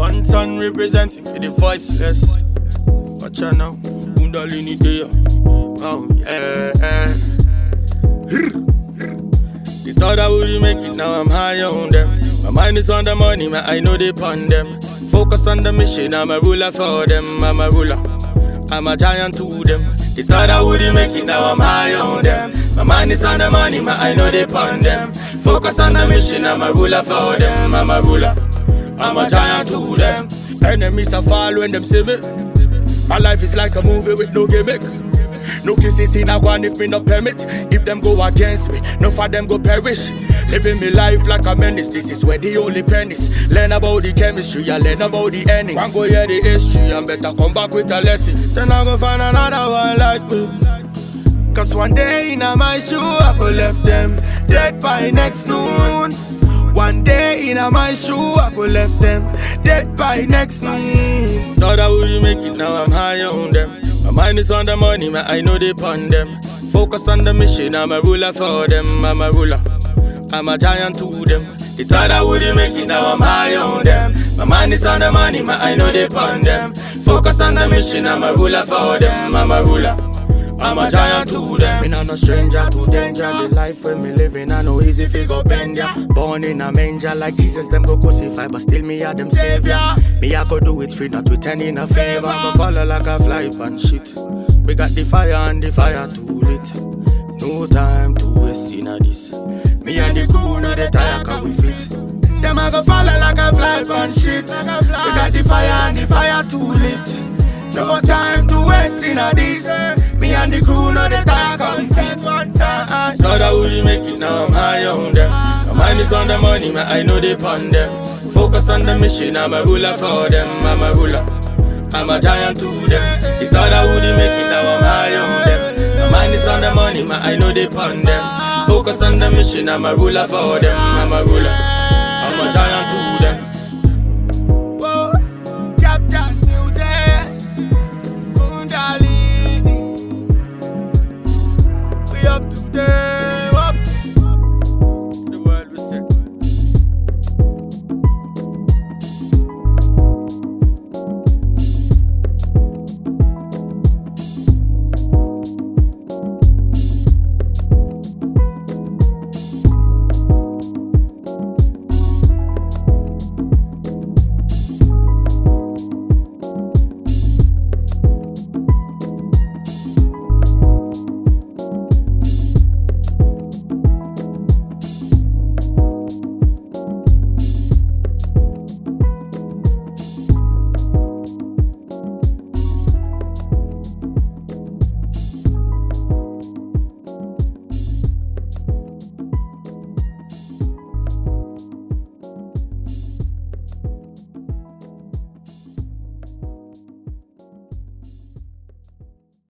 One son representing for the voiceless. Watch out now, Kundalini there. Oh yeah. They thought I wouldn't make it, now I'm high on them. My mind is on the money, man, I know they pon them. Focused on the mission, I'm a ruler for them. I'm a ruler, I'm a giant to them. They thought I wouldn't make it, now I'm high on them. My mind is on the money, man, I know they pon them. Focused on the mission, I'm a ruler for them. I'm a ruler, I'm a giant to them. Enemies are fall when them see me. My life is like a movie with no gimmick. No kisses in a one if me no permit. If them go against me, no for them go perish. Living me life like a menace, this is where the only pen is. Learn about the chemistry, I learn about the endings. One go hear the history, and better come back with a lesson. Then I go find another one like me. Cause one day in my shoe, I go left them dead by next noon. One day in my shoe, I go left them dead by next noon. Thought I wouldn't make it, now I'm high on them. My mind is on the money, man, I know they pon them. Focused on the mission, I'm a ruler for them. I'm a ruler, I'm a giant to them. They thought I wouldn't make it, now I'm high on them. My mind is on the money, man, I know they pon them. Focused on the mission, I'm a ruler for them. I'm a ruler, I'm a giant to them. Me not no stranger to danger. The life when me living, I know easy figure bend ya. Born in a manger like Jesus, them go crucify, but still me a them savior. Me I go do it free, not with any no favor. Go follow like a fly pan shit. We got the fire and the fire too lit. No time to waste in a this. Me and the crew know the tire can we fit. Them I go follow like a fly pan shit. We got the fire and the fire too lit. No time to waste in a this. Me and the crew know the tire can we fit. Thought I wouldn't make it, now I'm high on them. My mind is on the money, man, I know they pon them. Focused on the mission, I'm a ruler for them. I'm a ruler, I'm a giant to them. They thought I wouldn't make it, now I'm high on them. My mind is on the money, man, I know they pon them. Focused on the mission, I'm a ruler for them. I'm a ruler, I'm a giant to them.